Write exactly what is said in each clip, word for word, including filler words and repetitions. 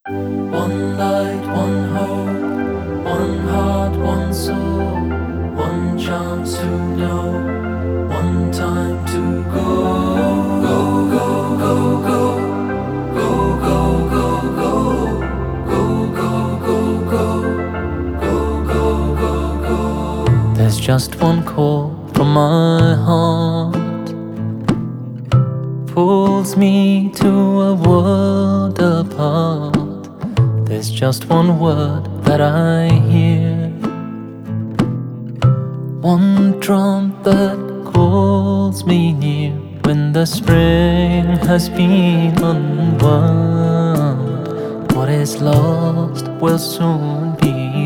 One light, one hope, one heart, one soul, one chance to know, one time to go. Go, go, go, go, go, go, go, go, go, go, go, go, go, go, go, go. There's just one call from my heart, pulls me to a world apart. There's just one word that I hear, one drum that calls me near. When the spring has been unwound, what is lost will soon be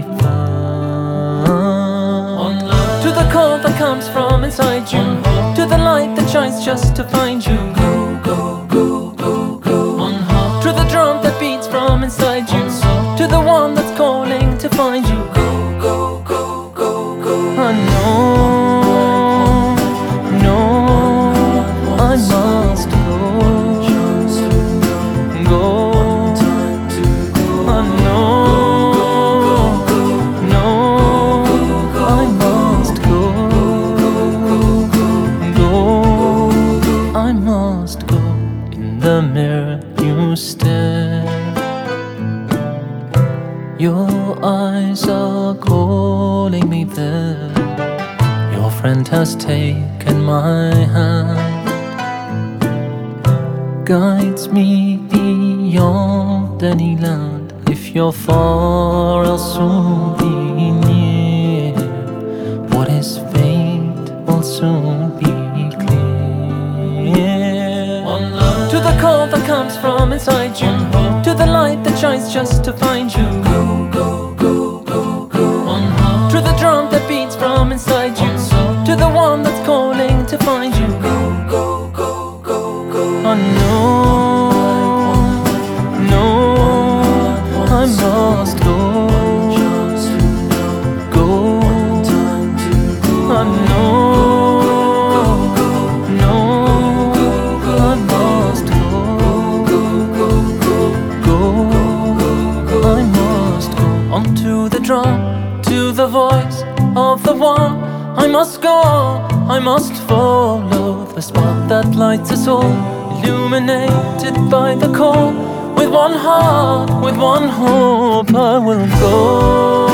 found. To the call that comes from inside you, to the light that shines just to find you. Go, go, go, go, go. To the drum that beats from inside you, to the one that's calling to find you. Go, go, go, go, go. I know, no, I must go. Go, I know, no, I must go. Go, I must go. In the mirror you stare, your eyes are calling me there. Your friend has taken my hand, guides me beyond any land. If you're far, I'll soon be near. What is faint will soon be clear. To the call that comes from inside you, to the light that shines just to find you. Go, go, go, go, go. To the drum that beats from inside you, to the one that's calling to find you. Go, go, go, go, go. I know, no, I must go. Go, I know, no, I must go. I must go onto the drum, to the voice of the one. I must go, I must follow the spark that lights us all, illuminated by the call. With one heart, with one hope, I will go.